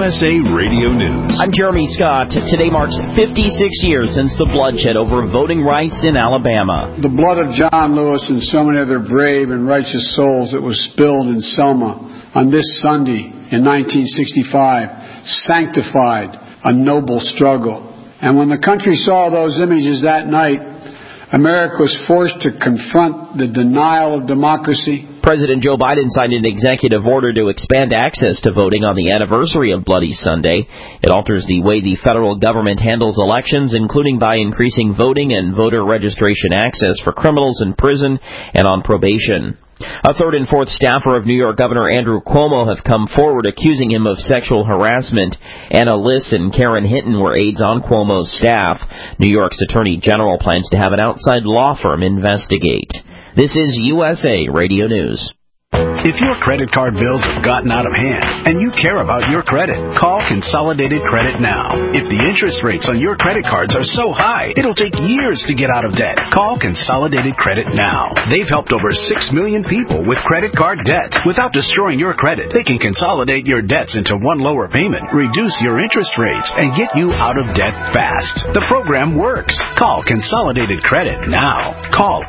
USA Radio News. I'm Jeremy Scott. Today marks 56 years since the bloodshed over voting rights in Alabama. The blood of John Lewis and so many other brave and righteous souls that was spilled in Selma on this Sunday in 1965 sanctified a noble struggle. And when the country saw those images that night, America was forced to confront the denial of democracy. President Joe Biden signed an executive order to expand access to voting on the anniversary of Bloody Sunday. It alters the way the federal government handles elections, including by increasing voting and voter registration access for criminals in prison and on probation. A third and fourth staffer of New York Governor Andrew Cuomo have come forward accusing him of sexual harassment. Anna Liss and Karen Hinton were aides on Cuomo's staff. New York's Attorney General plans to have an outside law firm investigate. This is USA Radio News. If your credit card bills have gotten out of hand and you care about your credit, call Consolidated Credit now. If the interest rates on your credit cards are so high, it'll take years to get out of debt. Call Consolidated Credit now. They've helped over 6 million people with credit card debt. Without destroying your credit, they can consolidate your debts into one lower payment, reduce your interest rates, and get you out of debt fast. The program works. Call Consolidated Credit now. Call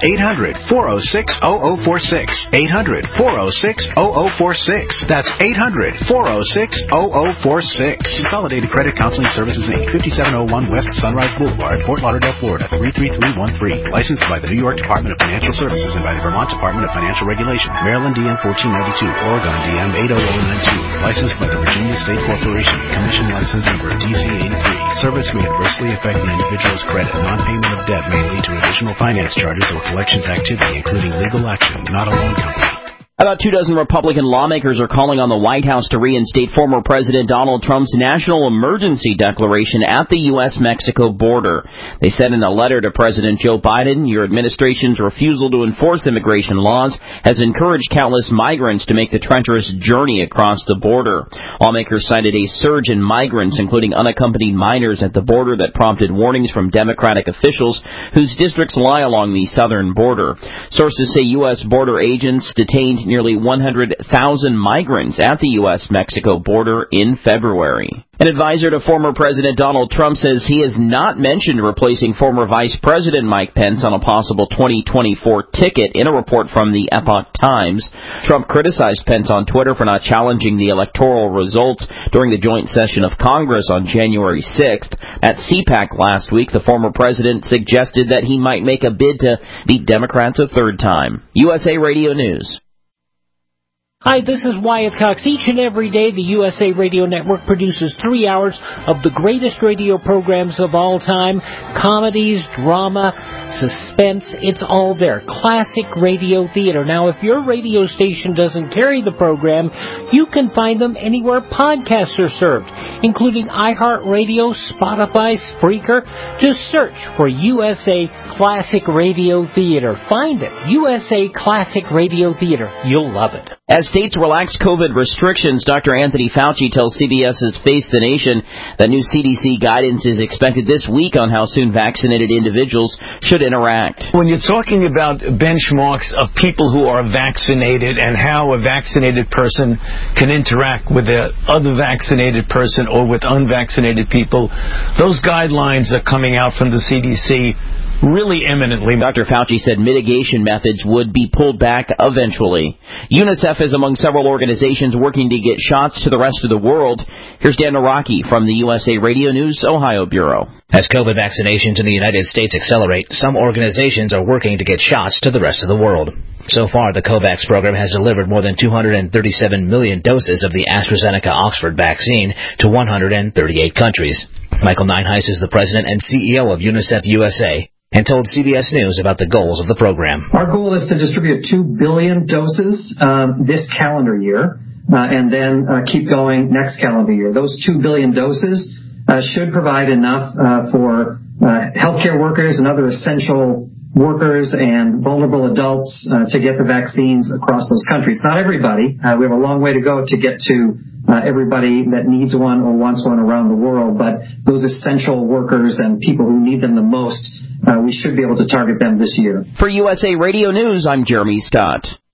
800-406-0046. 800-406-0046. That's 800-406-0046. Consolidated Credit Counseling Services, Inc., 5701 West Sunrise Boulevard, Fort Lauderdale, Florida, 33313. Licensed by the New York Department of Financial Services and by the Vermont Department of Financial Regulation. Maryland DM 1492, Oregon DM 80092. Licensed by the Virginia State Corporation. Commission license number DC83. Service may adversely affect an individual's credit. Non-payment of debt may lead to additional finance charges or collections activity, including legal action, not a loan company. About 24 Republican lawmakers are calling on the White House to reinstate former President Donald Trump's national emergency declaration at the U.S.-Mexico border. They said in a letter to President Joe Biden, your administration's refusal to enforce immigration laws has encouraged countless migrants to make the treacherous journey across the border. Lawmakers cited a surge in migrants, including unaccompanied minors at the border, that prompted warnings from Democratic officials whose districts lie along the southern border. Sources say U.S. border agents detained nearly 100,000 migrants at the U.S.-Mexico border in February. An advisor to former President Donald Trump says he has not mentioned replacing former Vice President Mike Pence on a possible 2024 ticket in a report from the Epoch Times. Trump criticized Pence on Twitter for not challenging the electoral results during the joint session of Congress on January 6th. At CPAC last week, the former president suggested that he might make a bid to beat Democrats a third time. USA Radio News. Hi, this is Wyatt Cox. Each and every day, the USA Radio Network produces 3 hours of the greatest radio programs of all time. Comedies, drama, suspense, it's all there. Classic radio theater. Now, if your radio station doesn't carry the program, you can find them anywhere podcasts are served, including iHeartRadio, Spotify, Spreaker. Just search for USA Classic Radio Theater. Find it. USA Classic Radio Theater. You'll love it. As states relax COVID restrictions, Dr. Anthony Fauci tells CBS's Face the Nation that new CDC guidance is expected this week on how soon vaccinated individuals should interact. When you're talking about benchmarks of people who are vaccinated and how a vaccinated person can interact with the other vaccinated person or with unvaccinated people, those guidelines are coming out from the CDC really imminently. Dr. Fauci said mitigation methods would be pulled back eventually. UNICEF is among several organizations working to get shots to the rest of the world. Here's Dan Naraki from the USA Radio News Ohio Bureau. As COVID vaccinations in the United States accelerate, some organizations are working to get shots to the rest of the world. So far, the COVAX program has delivered more than 237 million doses of the AstraZeneca-Oxford vaccine to 138 countries. Michael Ninehuis is the president and CEO of UNICEF USA and told CBS News about the goals of the program. Our goal is to distribute 2 billion doses this calendar year and then keep going next calendar year. Those 2 billion doses should provide enough for healthcare workers and other essential workers and vulnerable adults to get the vaccines across those countries. Not everybody. We have a long way to go to get to everybody that needs one or wants one around the world, but those essential workers and people who need them the most, we should be able to target them this year. For USA Radio News, I'm Jeremy Scott.